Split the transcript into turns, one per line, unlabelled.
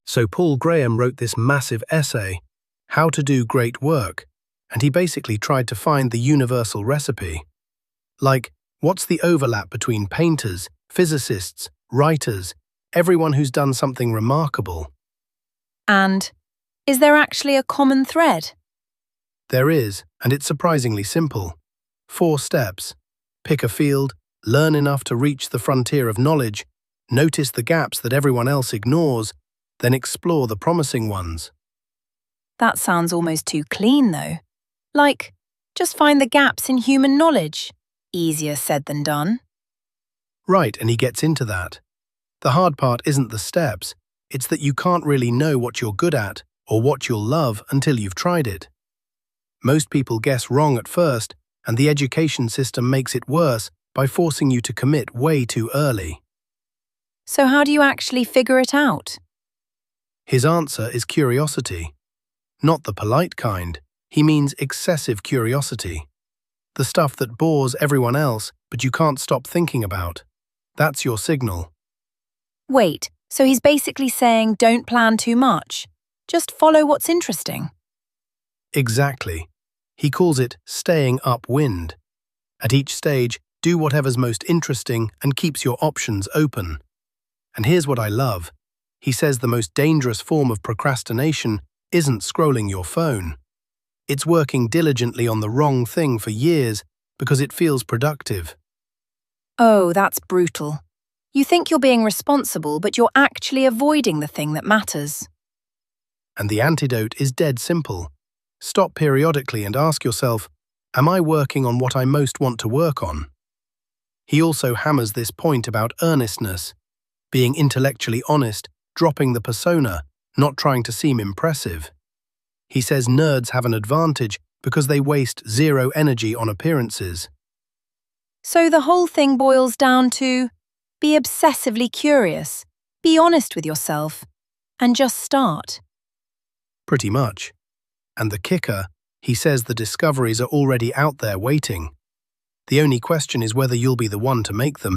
So Paul Graham wrote this massive essay, How to Do Great Work, and he basically tried to find the universal recipe. Like, what's the overlap between painters, physicists, writers, everyone who's done something remarkable?
And is there actually a common thread?
There is, and it's surprisingly simple. 4 steps. Pick a field, learn enough to reach the frontier of knowledge, notice the gaps that everyone else ignores, then explore the promising ones.
That sounds almost too clean, though. Like, just find the gaps in human knowledge. Easier said than done.
Right, and he gets into that. The hard part isn't the steps, it's that you can't really know what you're good at or what you'll love until you've tried it. Most people guess wrong at first, and the education system makes it worse by forcing you to commit way too early.
So how do you actually figure it out?
His answer is curiosity. Not the polite kind, he means excessive curiosity. The stuff that bores everyone else, but you can't stop thinking about. That's your signal.
Wait, so he's basically saying don't plan too much. Just follow what's interesting.
Exactly. He calls it staying upwind. At each stage, do whatever's most interesting and keeps your options open. And here's what I love. He says the most dangerous form of procrastination isn't scrolling your phone. It's working diligently on the wrong thing for years because it feels productive.
Oh, that's brutal. You think you're being responsible, but you're actually avoiding the thing that matters.
And the antidote is dead simple. Stop periodically and ask yourself, am I working on what I most want to work on? He also hammers this point about earnestness, being intellectually honest, dropping the persona, not trying to seem impressive. He says nerds have an advantage because they waste zero energy on appearances.
So the whole thing boils down to be obsessively curious, be honest with yourself, and just start.
Pretty much. And the kicker, he says the discoveries are already out there waiting. The only question is whether you'll be the one to make them.